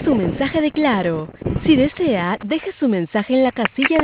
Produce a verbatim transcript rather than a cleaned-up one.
su mensaje de Claro. Si desea, deje su mensaje en la casilla de